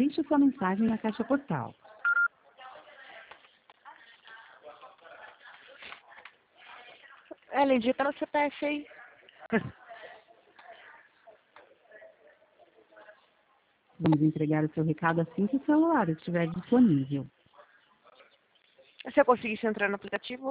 Deixe sua mensagem na caixa postal. Ela digita no CPF aí. Vamos entregar o seu recado assim que o celular estiver disponível. Se eu conseguisse entrar no aplicativo,